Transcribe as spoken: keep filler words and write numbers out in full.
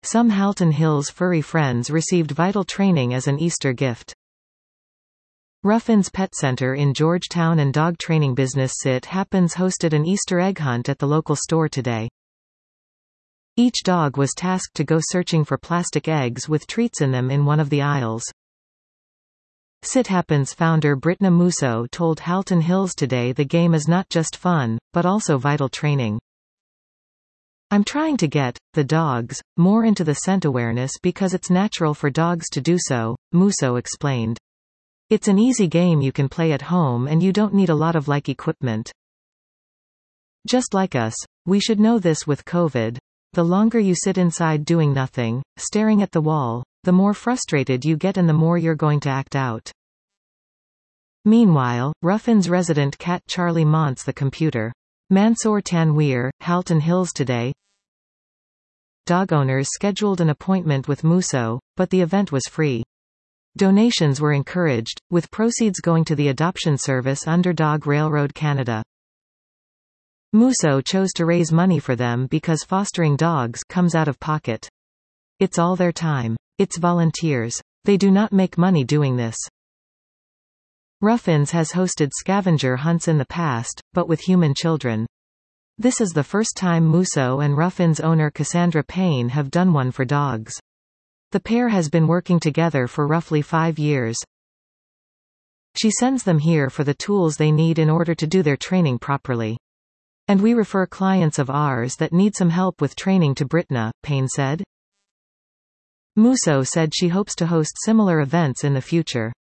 Some Halton Hills furry friends received vital training as an Easter gift. Ruffin's Pet Center in Georgetown and dog training business Sit Happens hosted an Easter egg hunt at the local store today. Each dog was tasked to go searching for plastic eggs with treats in them in one of the aisles. Sit Happens founder Brittna Musso told Halton Hills today the game is not just fun, but also vital training. I'm trying to get the dogs more into the scent awareness because it's natural for dogs to do so, Musso explained. It's an easy game you can play at home and you don't need a lot of like equipment. Just like us, we should know this with COVID. The longer you sit inside doing nothing, staring at the wall, the more frustrated you get and the more you're going to act out. Meanwhile, Ruffin's resident cat Charlie Mont's the computer. Mansoor Tanweer, Halton Hills today. Dog owners scheduled an appointment with Musso, but the event was free. Donations were encouraged, with proceeds going to the adoption service Underdog Railroad Canada. Musso chose to raise money for them because fostering dogs comes out of pocket. It's all their time. It's volunteers. They do not make money doing this. Ruffins has hosted scavenger hunts in the past, but with human children. This is the first time Musso and Ruffins owner Cassandra Payne have done one for dogs. The pair has been working together for roughly five years. She sends them here for the tools they need in order to do their training properly. And we refer clients of ours that need some help with training to Brittna, Payne said. Musso said she hopes to host similar events in the future.